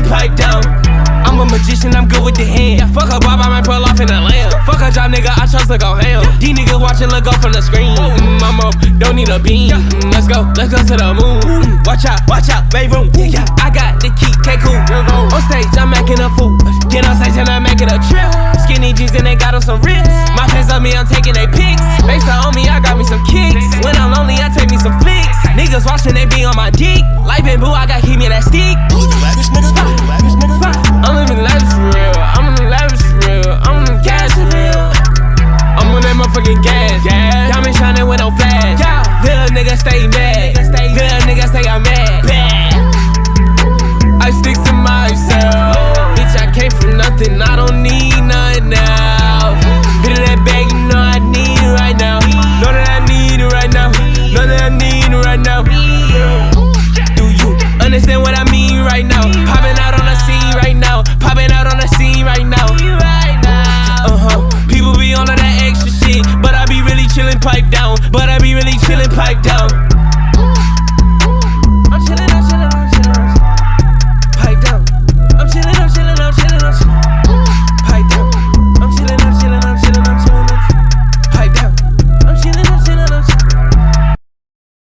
pipe down. I'm a magician, I'm good with the hand. Fuck a bob, I might pull off in a lamb. Fuck a job, nigga, I trust to go ham. These niggas watching, look up from the screen. I'm up, don't need a beam. Let's go to the moon. Watch out, baby room. I got the key, K-Cool. On stage, I'm making a fool. Get on stage and I'm making a trip. Skinny jeans and they got on some rips. My fans love me, I'm taking they pics. Based on me, I got me some kicks. When I'm lonely, I take me some flicks. Niggas watching, they be on my dick. Like bamboo, I got keep me that stick. I'm living lavish for real. I'm in the lavish for real. I'm in the cash for real. I'm on that motherfucking gas. Diamond shining with no flash. Little nigga stay mad. Little nigga say I'm mad. I stick to myself. Bitch, I came from nothing. I don't need nothing now. Bit of that bag, you know I need it right now. Know that I need it right now. Know that I need it right now. Do you understand what I mean right now? Popping out on the scene right now. Popping out on the scene right now. People be on all that extra shit, but I be really chillin' pipe down. But I be really chillin' pipe down.